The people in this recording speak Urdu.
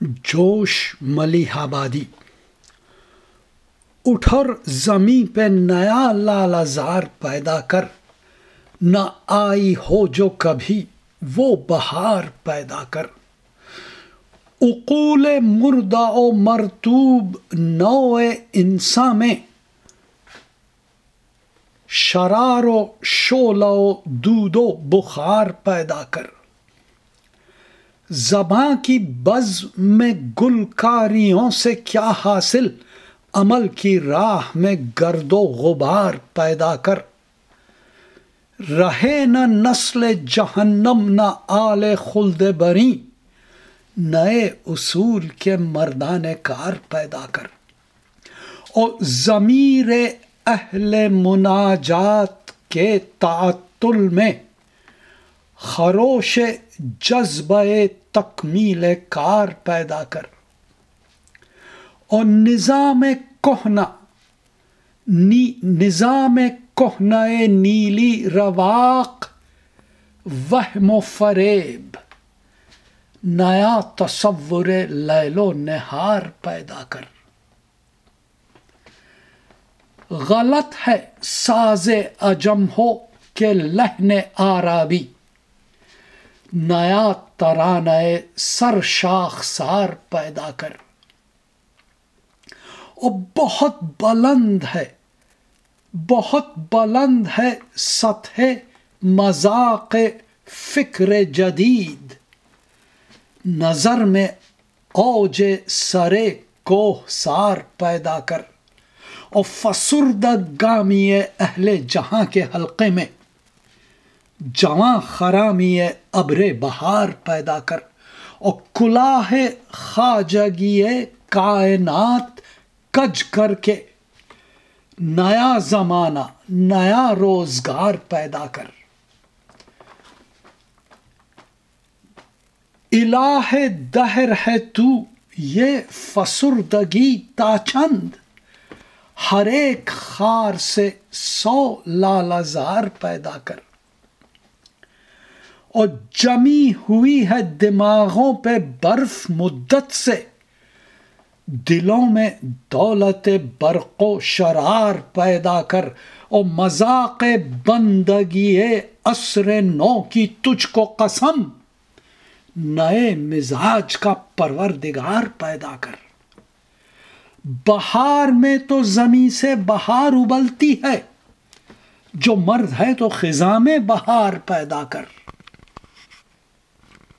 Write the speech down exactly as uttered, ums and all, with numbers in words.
جوش ملیح آبادی، اٹھ اور زمیں پہ نیا لال زار پیدا کر، نہ آئی ہو جو کبھی وہ بہار پیدا کر۔ عقول مردہ و مرطوب نوع انسان میں، شرار و شعلہ و دود و بخار پیدا کر۔ زباں کی بزم میں گلکاریوں سے کیا حاصل، عمل کی راہ میں گرد و غبار پیدا کر۔ رہے نہ نسل جہنم نہ آل خلد بری، نئے اصول کے مردان کار پیدا کر۔ اور ضمیر اہل مناجات کے تعطل میں، خروش جذبہ تکمیل کار پیدا کر۔ اور نظام کہنہ نظام کہنہ نیلی رواق، وہم و فریب، نیا تصور لیل و نہار پیدا کر۔ غلط ہے ساز عجم ہو کہ لحن عربی، نیا ترانہ سر شاخسار پیدا کر۔ اور بہت بلند ہے بہت بلند ہے سطح مذاق فکر جدید، نظر میں اوج سرے کوہ سار پیدا کر۔ اور فسردہ گامی اہل جہاں کے حلقے میں، جواں خرامی ابر بہار پیدا کر۔ اور کلاه خواجگی کائنات کج کر کے، نیا زمانہ نیا روزگار پیدا کر۔ الہ دہر ہے تو یہ فسردگی تا چند، ہر ایک خار سے سو لال زار پیدا کر۔ اور جمی ہوئی ہے دماغوں پہ برف مدت سے، دلوں میں دولت برق و شرار پیدا کر۔ اور مذاق بندگی عصر نو کی تجھ کو قسم، نئے مزاج کا پروردگار پیدا کر۔ بہار میں تو زمیں سے بہار ابلتی ہے، جو مرد ہے تو خزاں میں بہار پیدا کر۔